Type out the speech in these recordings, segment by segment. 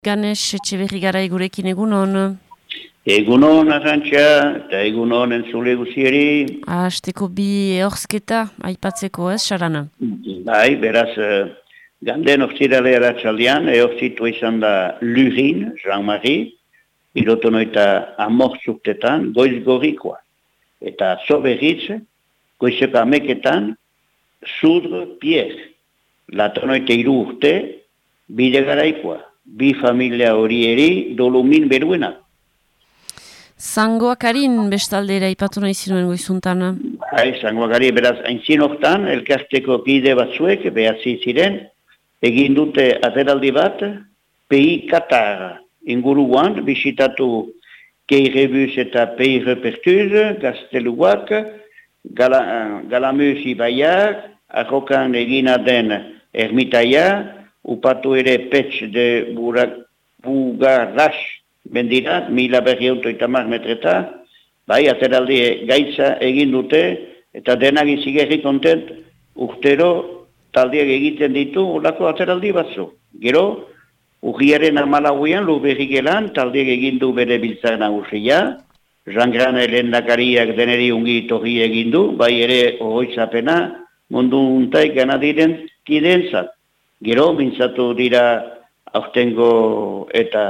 Ganesh Etxeberri garai gurekin egunon. Egunon, Arantxa, eta egunon entzule guzieri. Hasteko bi ehorzketa aipatzeko ez, Sarana? Bai, beraz, ganden orzirale aratsaldean, ehorzitu izan da Lurin, Jean-Marie, pilotonoita amortzuktetan, goiz gorrikoa. Eta zoberritz, goizeko ameketan, Sudre Pierre, latonoite 3 urte, bide garaikoa. Bi familia horieri dolumin beruena. Zangoakarin bestaldera aipatu nahi zinuen goizuntana. Bai, Zangoakari beraz aintzin hortan, elkarteko kide batzuek, behatzi ziren, egin dute ateraldi bat, Pays Qatar inguruan, bisitatu Keirebus eta Pays Repertuz, Gazteluak, Galamuz ibaiak, arrokan egina den ermitaia, upatu ere Petx de Bugarras bendirat, 1130 metreta, bai, ateraldi gaitza egin dute, eta denak izigerri kontent, urtero taldeak egiten ditu, olako ateraldi batzu. Gero, urriaren 14an, Lurberri gelan, taldeak egin du bere biltzar nagusia, Jean-Grane lehendakariak deneri ungi torri egin du, bai ere oroitzapena, mundu untaik gana diren kidentzat. Gero, mintzatu dira aurtengo eta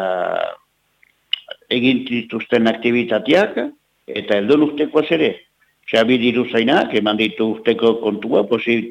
egin dituzten aktivitateak, eta eldon urtekoaz ere. Xabi Diruzainak, eman ditu urteko kontua,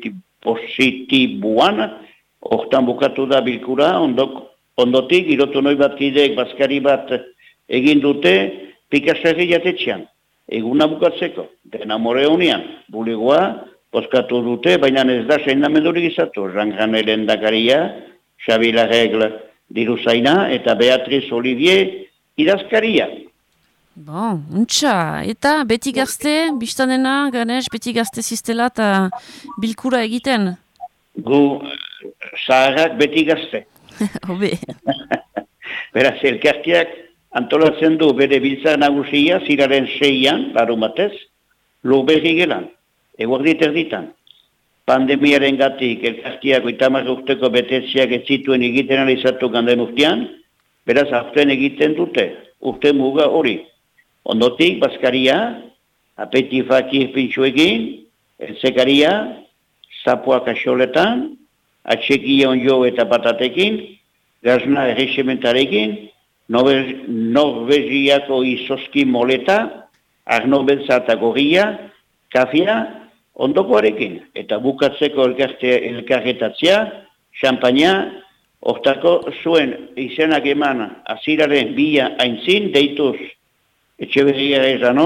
positibuan, hortan bukatu da bilkura, ondotik, girotu noi bat kideek, bazkari bat egin dute, Pikasarri jatetxean, eguna bukatzeko, dena more honian, bulegoa, poskatu dute, baina ez da seinamendurik izatu. Jean-Grane lehendakaria, Xabi Larregle Diruzaina, eta Beatriz Olivier idazkaria. Bon, untxa, eta beti gazte, biztanena, Ganesh, beti gazte ziztela eta bilkura egiten? Gu, zaharrak beti gazte. Hobe. Beraz, elkarteak antolatzen du bere biltzar nagusia, ziraren 6an, barumatez, Lurberri gelan. Eguardit erditan. Pandemiaren gatik elkartiak 30 urteko betetziak ez zituen egiten alizatu ganden urtean, beraz aurten egiten dute, urte muga hori. Ondotik, bazkaria, apetifaki pintxuekin, elzekaria, zapoak asoletan, atxekia onjo eta patatekin, gazna errexementarekin, Norvegiako izoski moleta, arno beltza eta gorria, kafia, ondokoarekin, eta bukatzeko elkarretatzea, xampaina, hortako zuen izenak eman aziraren bila aintzin, deituz Etxeberria ezano,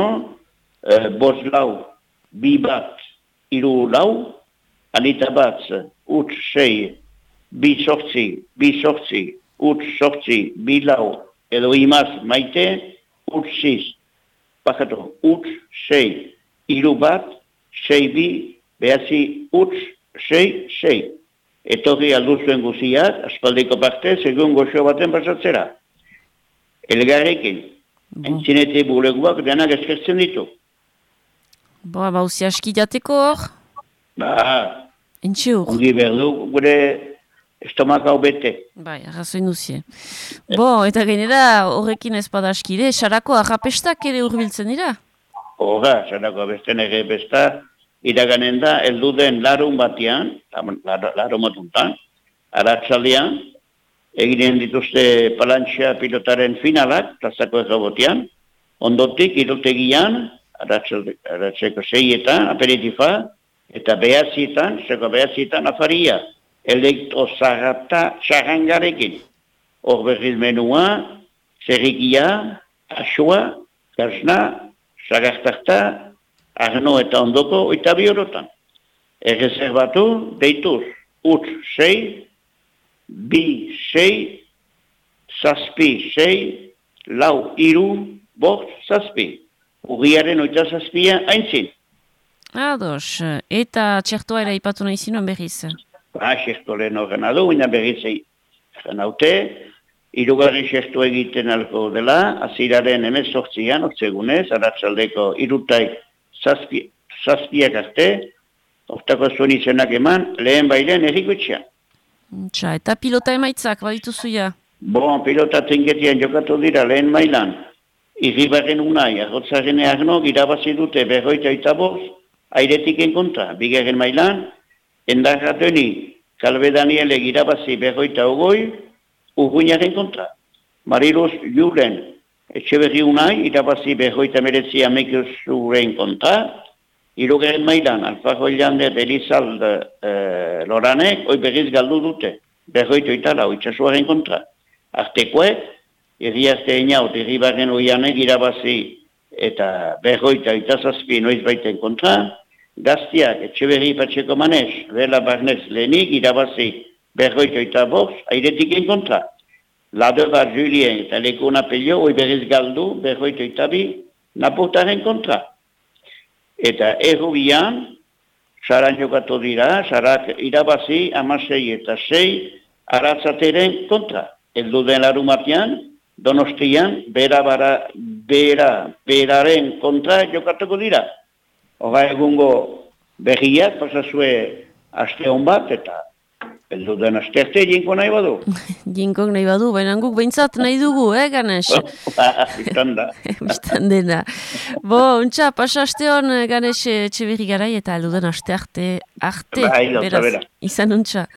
5 lau, 2 bat, 3 lau, anita bat, 6, 2 sortzi, 2 sortzi, 8 sortzi, 2 lau, edo imaz maite, 8 6, bakatu, 8, 6, 3 bat, 6 bi, behatzi, 8, 6, 6. Etorri alduzuen guziak, aspaldiko parte, segun goxo baten pasatzera. Elgarrekin, entzinete buleguak denak eskertzen ditu. Boa, bauzi aski jateko hor? Ba, Entxeur. ongi berdu, gure estomak hau bete. Bai, arrazoin duzie. Bo, eta gainera horrekin ezpada askire, sarako arrapestak ere urbiltzen dira? Horra, zarako besten ere besta, iraganen da, elduden larun batean, larun batuntan, aratzaldean, eginen dituzte palantxa pilotaren finalak, plazako errobotean, ondotik, irotegian, aratzeko 6etan, aperitifa, eta behatzietan, zeko behatzietan afaria, elektrozarrata txarrangarekin. Hor berriz menua, zerrikia, asoa, gazna, zagartarta, arno eta ondoko, oita bihorotan. Errezerbatu, deituz, 8, 6, 2, 6, zazpi, 6, lau, 3, 5, zazpi. Urriaren 27 aintzin. Ados, eta txertoa ere ipatu nahi zinuen berriz? Ba, txerto lehen horren adu, baina berriz egin haute, Hirugarren txerto egiten alko dela, aziraren 18an, otsegunez, aratzaldeko 3 zazpiak arte, hortako zuen izenak eman, lehen bailen erriko etxean. Eta pilota emaitzak, badituzuia? Pilota trinketian jokatu dira lehen mailan, Irribarren Unai, Arrotzaren Arnok irabazi dute 25, Airetiken kontra, bigarren mailan, Endarratoni, Kalbe Danielek irabazi 28, Urruñaren kontra. Mariluz Julen, Etxeberri Unai, irabazi 29 Amekuzuren kontra, hirugarren mailan, Alfajo Ilander, Elizalde Loranek, hoi berriz galdu dute, 28 itxasuaren kontra. Artekoek, Herriazte Einaut, Irribarren Oianek irabazi eta 27 noiz baiten kontra, Gaztiak, Etxeberri Patxeko Manez, Bela Barnez Lehenik, irabazi 28 Airetiken kontra. Ladeba Julien eta Lekuna Pello, hoi berriz galdu, 28 Napurtaren kontra. Eta errubian, Saran jokatu dira, Sarak irabazi 16 eta 6 Aratzateren kontra. Eldu den larumatean, Donostian, beraren kontra jokatuko dira. Hora egungo berriak, pasazue aste hon bat, eta eldu den aste arte jinko nahi badu. Jinkok nahi badu, baina guk behintzat nahi dugu, Ganes? Bistan da. Bistan dena. Untxa, pasa aste hon, Ganes, Etxeberri garai, eta eldu den aste arte, Bai, beraz, izan untxa.